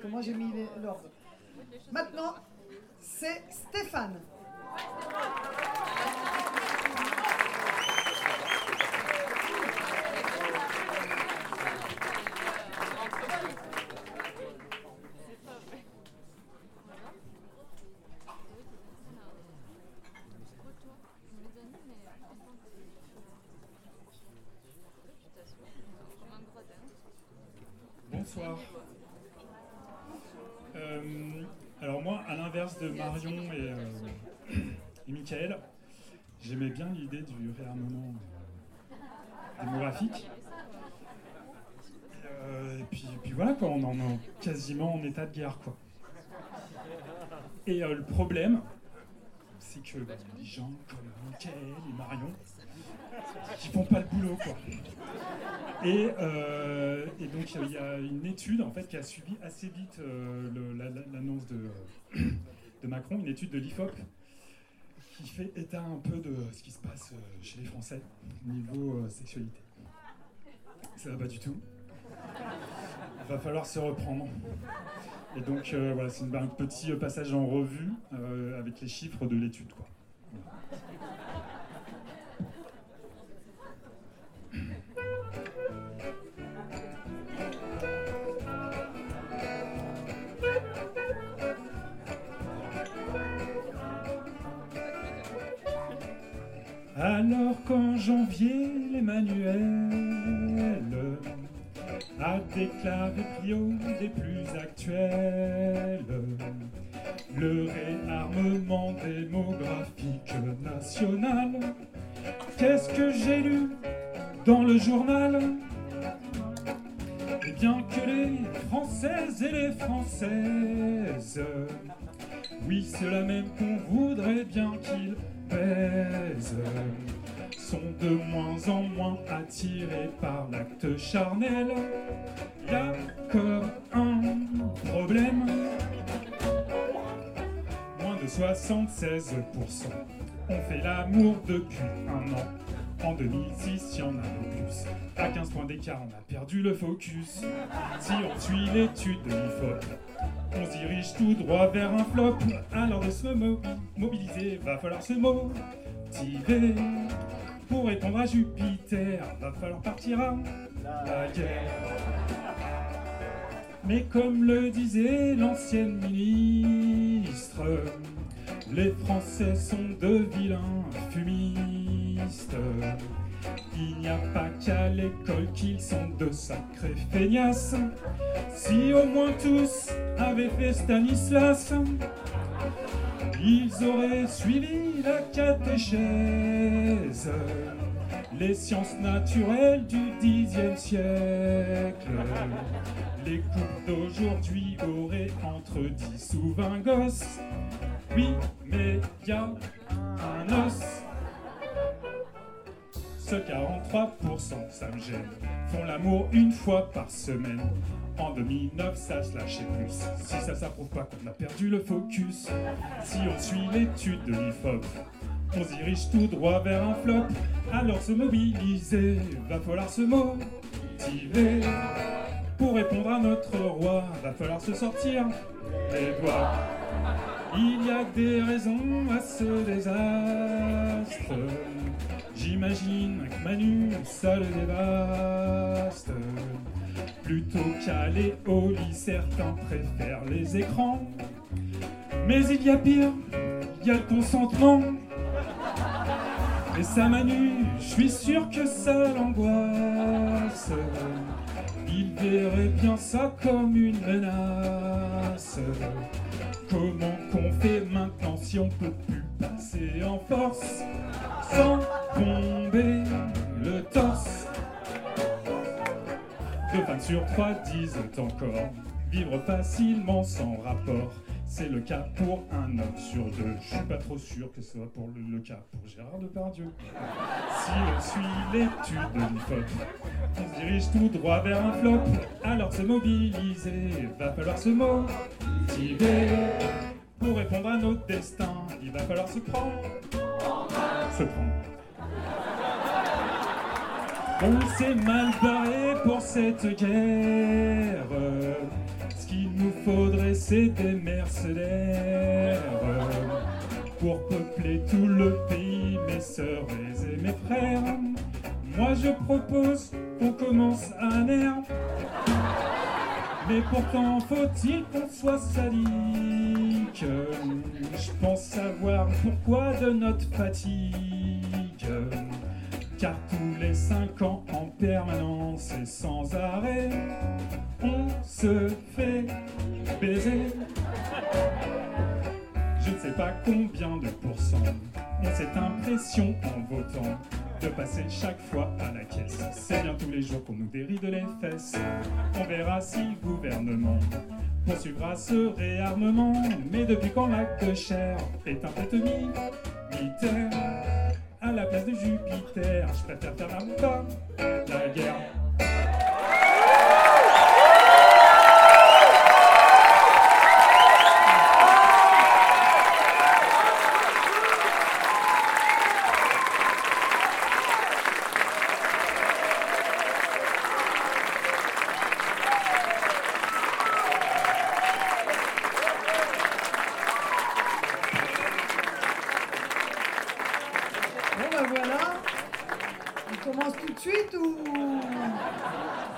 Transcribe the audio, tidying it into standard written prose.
que moi j'ai mis l'ordre. Maintenant, c'est Stéphane. Bonsoir. Alors moi, à l'inverse de Marion et Michael, j'aimais bien l'idée du réarmement démographique. Et puis voilà, quoi, on en est quasiment en état de guerre, quoi. Et le problème, c'est que les gens comme Michael et Marion, qui font pas le boulot, quoi. Et donc il y a une étude en fait qui a suivi assez vite l'annonce de Macron, une étude de l'IFOP qui fait état un peu de ce qui se passe chez les Français niveau sexualité. Ça va pas du tout. Il va falloir se reprendre. Et donc voilà, c'est un petit passage en revue avec les chiffres de l'étude, quoi. Alors qu'en janvier, l'Emmanuel a déclaré prio des plus actuels le réarmement démographique national. Qu'est-ce que j'ai lu dans le journal? Eh bien que les Françaises et les Françaises, oui, ceux-là même qu'on voudrait bien qu'ils pèsent, sont de moins en moins attirés par l'acte charnel. Y a comme un problème, moins de 76% ont fait l'amour depuis un an. En 2006, y en a beaucoup plus. À 15 points d'écart, on a perdu le focus. Si on suit l'étude de l'IFOP, on se dirige tout droit vers un flop. Alors de se mobiliser, va falloir se motiver. Pour répondre à Jupiter, va falloir partir à la guerre. Mais comme le disait l'ancienne ministre, les Français sont de vilains fumistes. Il n'y a pas qu'à l'école qu'ils sont de sacrés feignasses. Si au moins tous avaient fait Stanislas, ils auraient suivi la catéchèse, les sciences naturelles du Xe siècle. Les couples d'aujourd'hui auraient entre 10 ou 20 gosses. Oui, mais y a un os. Ce 43%, ça me gêne, font l'amour une fois par semaine. En 2009, ça se lâchait plus. Si ça s'approuve pas qu'on a perdu le focus. Si on suit l'étude de l'IFOP, on se dirige tout droit vers un flop. Alors se mobiliser, va falloir se motiver. Pour répondre à notre roi, va falloir se sortir les doigts. Il y a des raisons à ce désastre. J'imagine que Manu, ça le dévaste. Plutôt qu'aller au lit, certains préfèrent les écrans. Mais il y a pire, il y a le consentement. Et ça Manu, je suis sûr que ça l'angoisse. Il verrait bien ça comme une menace. Comment qu'on fait maintenant si on peut plus passer en force sans tomber le torse? 2 femmes sur 3 disent encore vivre facilement sans rapport. C'est le cas pour un homme sur 2. Je suis pas trop sûr que ce soit pour le cas pour Gérard Depardieu. Si on suit l'étude de l'IFOP, on se dirige tout droit vers un flop. Alors se mobiliser, va falloir se motiver. Pour répondre à notre destin, il va falloir se prendre. On s'est mal barré pour cette guerre. Ce qu'il nous faudrait, c'est des mercenaires pour peupler tout le pays, mes sœurs et mes frères. Moi je propose qu'on commence un air, mais pourtant faut-il qu'on soit sadique. Je pense savoir pourquoi de notre fatigue, car tous les 5 ans en permanence et sans arrêt, on se fait baiser. Je ne sais pas combien de pourcents ont cette impression en votant de passer chaque fois à la caisse. C'est bien tous les jours qu'on nous déride les fesses. On verra si le gouvernement poursuivra ce réarmement. Mais depuis quand la cochère est un fait militaire à la place de Jupiter, je préfère faire la guerre. Bon ben voilà, on commence tout de suite ou...